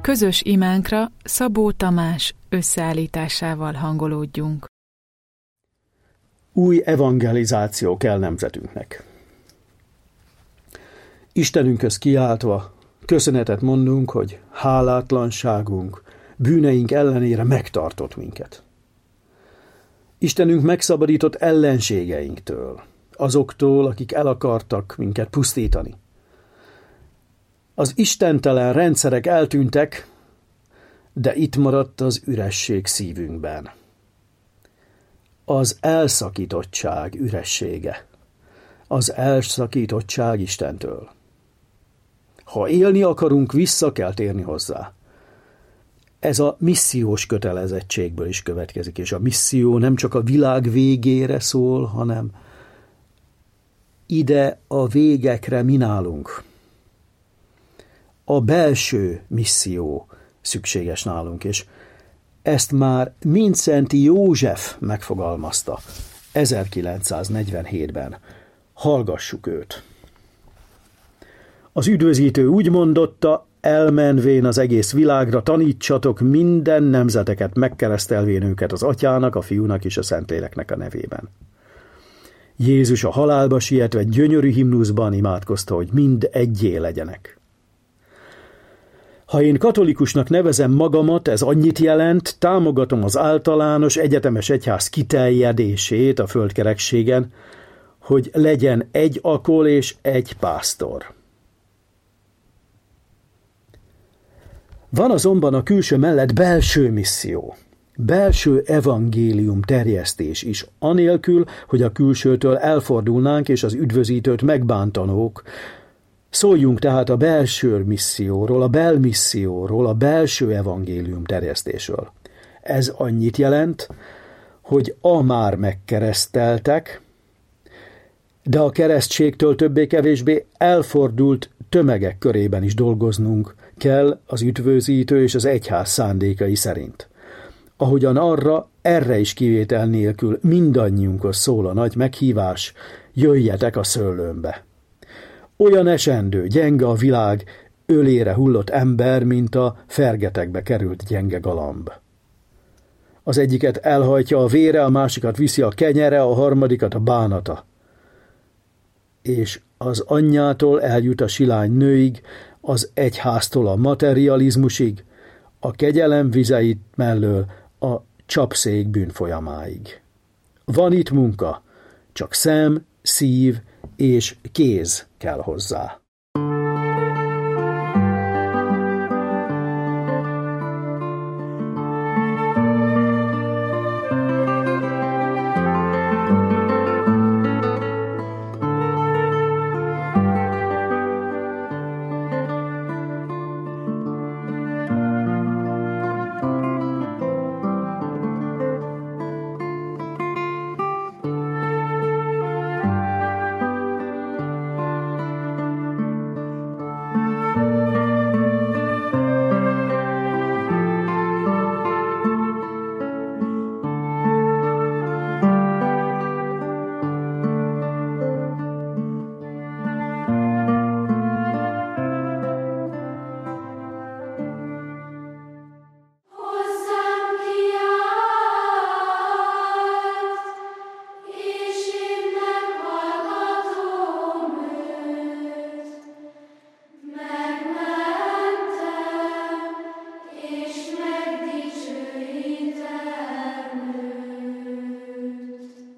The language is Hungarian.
Közös imánkra Szabó Tamás összeállításával hangolódjunk. Új evangelizáció kell nemzetünknek. Istenünkhöz kiáltva köszönetet mondunk, hogy hálátlanságunk, bűneink ellenére megtartott minket. Istenünk megszabadított ellenségeinktől, azoktól, akik el akartak minket pusztítani. Az istentelen rendszerek eltűntek, de itt maradt az üresség szívünkben. Az elszakítottság üressége. Az elszakítottság Istentől. Ha élni akarunk, vissza kell térni hozzá. Ez a missziós kötelezettségből is következik, és a misszió nem csak a világ végére szól, hanem ide a végekre mi nálunk. A belső misszió szükséges nálunk, és ezt már Mindszenty József megfogalmazta 1947-ben. Hallgassuk őt. Az üdvözítő úgy mondotta, elmenvén az egész világra tanítsatok minden nemzeteket, megkeresztelvén őket az Atyának, a Fiúnak és a Szentléleknek a nevében. Jézus a halálba sietve gyönyörű himnuszban imádkozta, hogy mind egyé legyenek. Ha én katolikusnak nevezem magamat, ez annyit jelent, támogatom az általános egyetemes egyház kiterjedését a földkerekségen, hogy legyen egy akol és egy pásztor. Van azonban a külső mellett belső misszió, belső evangélium terjesztés is, anélkül, hogy a külsőtől elfordulnánk és az üdvözítőt megbántanók. Szóljunk tehát a belső misszióról, a belmisszióról, a belső evangélium terjesztésről. Ez annyit jelent, hogy már megkereszteltek, de a keresztségtől többé-kevésbé elfordult tömegek körében is dolgoznunk kell az üdvözítő és az egyház szándékai szerint. Ahogyan erre is kivétel nélkül mindannyiunkhoz szól a nagy meghívás, jöjjetek a szőlőmbe. Olyan esendő, gyenge a világ, ölére hullott ember, mint a fergetegbe került gyenge galamb. Az egyiket elhajtja a vére, a másikat viszi a kenyere, a harmadikat a bánata. És az anyjától eljut a silány nőig, az egyháztól a materializmusig, a kegyelem vizeit mellől a csapszék bűnfolyamáig. Van itt munka, csak szem, szív és kéz kell hozzá.